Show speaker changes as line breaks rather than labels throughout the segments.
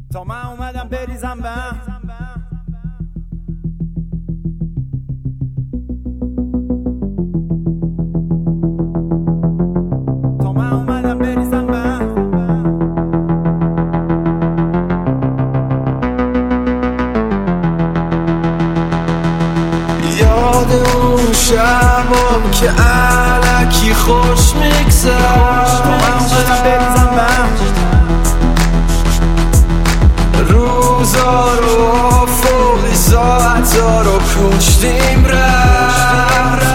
تا من اومدم بریزم به هم. تا من اومدم بریزم به هم.
یاد اون شبم که علکی خوش میگذشت.
تا من اومدم بریزم به هم.
روزا رو افقی ساعتا رو کشتیم رفت.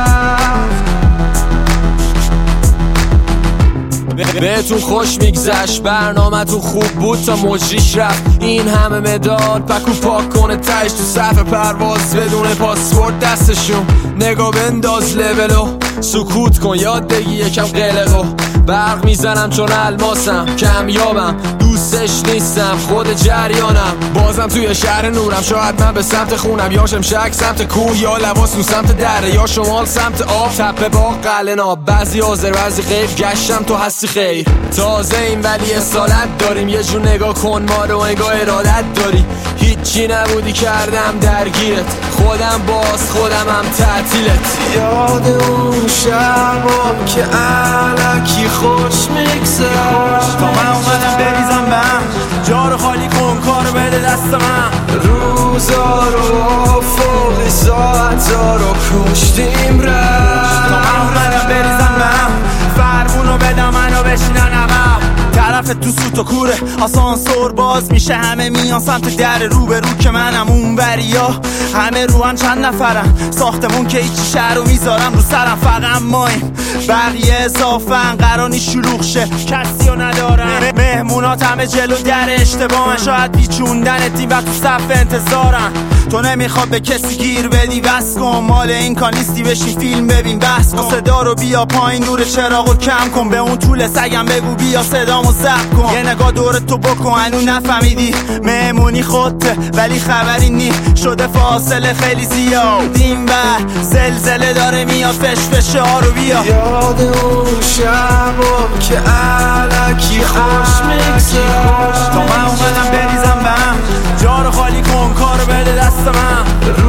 بهتون خوش میگذشت، برنامه‌تون خوب بود تا مجریش رفت. این همه مداد پکو پاک کنه تایش تو صف پرواز بدون پاسپورت دستشون. نگاه بنداز لولو سکوت کن، یاد بگی یکم قلقو. برق میزنم چون الماسم، کمیابم دوستش نیستم، خود جریانم. بازم توی شهر نورم، شاید من به سمت خونم، یا شمشک سمت کوه، یا لباسون سمت دره، یا شمال سمت آب، تپه باغ قلعه ناب. بعضی حاضر بعضی غیب، گشتم تو هستی خیر. تازه این ولی اصالت داریم، یه جور نگاه کن ما رو انگاه ارادت داری. هیچی نبودی کردم درگیرت، خودم باز خودم هم تعطیلت.
یاد اون شبم که علکی خوش میگذشت.
تا من اومدم بریزم به هم. جا رو خالی کن، کارو بده دست من.
روزا رو افقی ساعتا رو کشتیم رفت.
تا من اومدم بریزم به هم. فرمونو بدم منو بشینن عقب. طرف تو سوت و کوره، آسانسور باز میشه، همه میان سمت در رو به رو که منم اون بریا. همه روان چند نفرم، ساختمون که هیچی شهر رو میذارم رو سرم. فقط مایم بقیه اضافن، قرار نیست شلوغ شه کسی رو ندارن. مهمونات همه جلو در اشتباهن، شاید بیچوندن تیم و تو صف انتظارن. تو نمیخواد به کسی گیر بدی، بس کن مال این کار نیستی، بشین فیلم ببین بس کن. صدا رو بیا پایین، نور چراغو کم کن، به اون طول سگم بگو بیا صدامو ضبط کن. یه نگاه دورت تو بکن، هنو نفهمیدی مهمونی خودته ولی خبری نی. شده فاصله خیلی زیاد این بر، زلزله داره میاد، فش ها رو بیا.
یاد اون شبم که علکی خوش میگذشت.
تا من اومدم بریزم به هم. جا رو خالی کن، کارو بده دست من.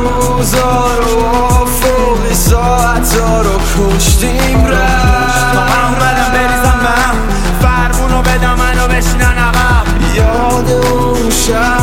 روزا رو افقی ساعتا رو کشتیم رفت.
تا من اومدم بریزم به هم. فرمونو بدم منو بشینن عقب.
یاد اون شب